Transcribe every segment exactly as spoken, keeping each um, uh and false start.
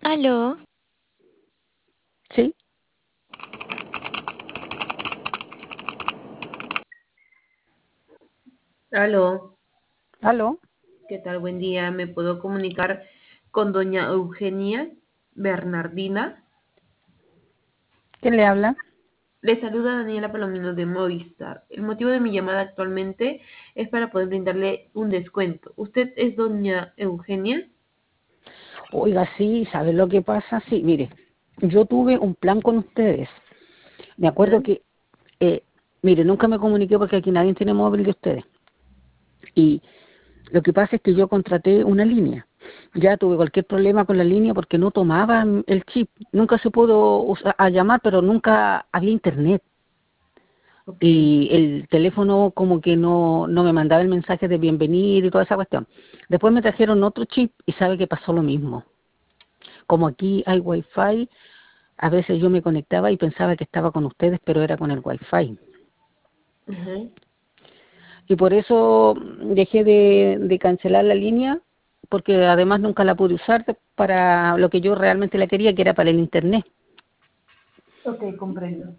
Aló, Sí, Aló, aló, ¿qué tal? Buen día. ¿Me puedo comunicar con doña Eugenia Bernardina? ¿quién le habla? Le saluda Daniela Palomino de Movistar. El motivo de mi llamada actualmente es para poder brindarle un descuento. ¿Usted es doña Eugenia? Oiga, sí, ¿sabe lo que pasa? Sí, mire, yo tuve un plan con ustedes. Me ¿Ya? acuerdo que, eh, mire, nunca me comuniqué porque aquí nadie tiene móvil de ustedes. Y lo que pasa es que yo contraté una línea. Ya tuve cualquier problema con la línea porque no tomaban el chip. Nunca se pudo usar, a llamar, pero nunca había internet. Ok. Y el teléfono como que no, no me mandaba el mensaje de bienvenida y toda esa cuestión. Después me trajeron otro chip y sabe que pasó lo mismo. Como aquí hay wifi, a veces yo me conectaba y pensaba que estaba con ustedes, pero era con el wifi. Ujú. Y por eso dejé de, de cancelar la línea, porque además nunca la pude usar para lo que yo realmente la quería, que era para el internet. Ok, comprendo.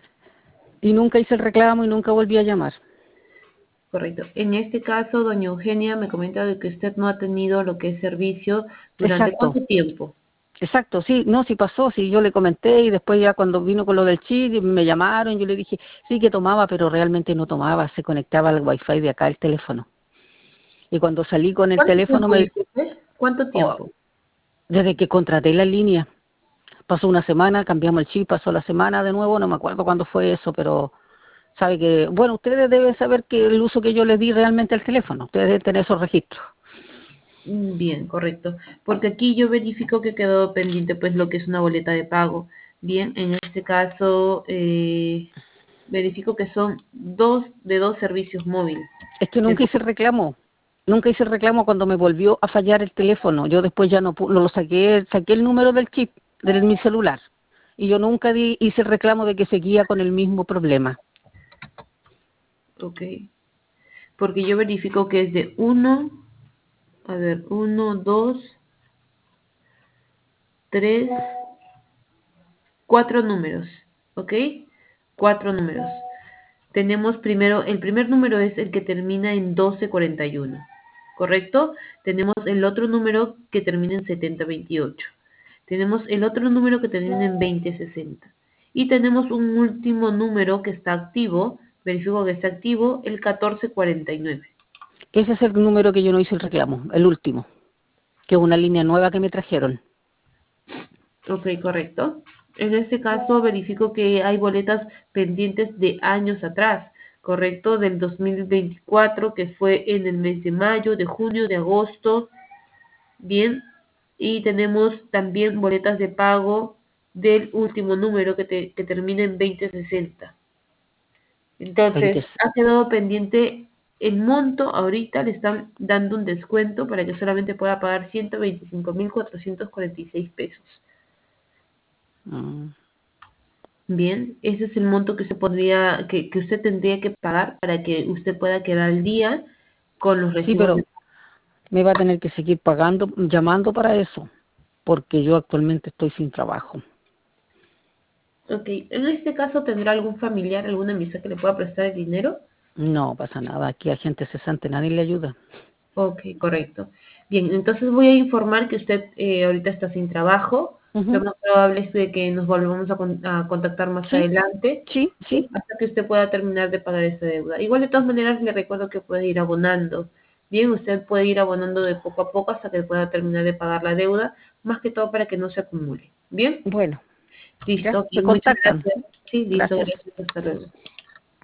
Y nunca hice el reclamo y nunca volví a llamar. Correcto. En este caso, doña Eugenia me comenta de que usted no ha tenido lo que es servicio durante Exacto, cuánto tiempo. exacto, sí, no, sí pasó, sí, yo le comenté y después ya cuando vino con lo del chip me llamaron, yo le dije, sí que tomaba, pero realmente no tomaba, se conectaba al wifi de acá el teléfono. Y cuando salí con el ¿Cuánto teléfono tiempo, me, disculpe? ¿Cuánto oh, tiempo? desde que contraté la línea, pasó una semana, cambiamos el chip, pasó la semana de nuevo, no me acuerdo cuándo fue eso, pero sabe que, bueno, ustedes deben saber que el uso que yo les di realmente al teléfono, ustedes deben tener esos registros. Mm, Bien, correcto. Porque aquí yo verifico que quedó pendiente pues lo que es una boleta de pago. Bien, en este caso eh, verifico que son dos de dos servicios móviles. Es que nunca hice Entonces, el reclamo, nunca hice el reclamo cuando me volvió a fallar el teléfono, yo después ya no, pu- no lo saqué, saqué el número del chip de mi celular, y yo nunca di, hice el reclamo de que seguía con el mismo problema. ok. Porque yo verifico que es de uno, a ver, uno, dos, tres, cuatro números. ¿Ok? Cuatro números. Tenemos primero, el primer número es el que termina en doce cuarenta y uno, ¿correcto? Tenemos el otro número que termina en setenta veintiocho. Tenemos el otro número que termina en veinte sesenta. Y tenemos un último número que está activo, verifico que está activo, el catorce cuarenta y nueve. Ese es el número que yo no hice el reclamo, el último, que es una línea nueva que me trajeron. Ok, correcto. En este caso verifico que hay boletas pendientes de años atrás, correcto, del dos mil veinticuatro, que fue en el mes de mayo, de junio, de agosto. Bien, y tenemos también boletas de pago del último número que, te- que termina en veinte sesenta. Entonces, veinte. ha quedado pendiente el monto. Ahorita le están dando un descuento para que solamente pueda pagar ciento veinticinco mil cuatrocientos cuarenta y seis pesos. Mm. Bien, ese es el monto que usted podría, que, que usted tendría que pagar para que usted pueda quedar al día con los Sí, recibos de... pero me va a tener que seguir pagando, llamando para eso, porque yo actualmente estoy sin trabajo. Ok, en este caso, ¿tendrá algún familiar, alguna amistad que le pueda prestar el dinero? No pasa nada, aquí a gente cesante nadie le ayuda. Ok, correcto. Bien, entonces voy a informar que usted eh, ahorita está sin trabajo. Lo Ujú. más probable es de que nos volvamos a, con- a contactar más Sí, adelante, sí, ¿sí? sí, Hasta que usted pueda terminar de pagar esa deuda. Igual de todas maneras le recuerdo que puede ir abonando. Bien, usted puede ir abonando de poco a poco hasta que pueda terminar de pagar la deuda, más que todo para que no se acumule. Bien, bueno, listo. ya, Ok, me muchas contactan. gracias. Sí, listo, Gracias. gracias. Hasta luego.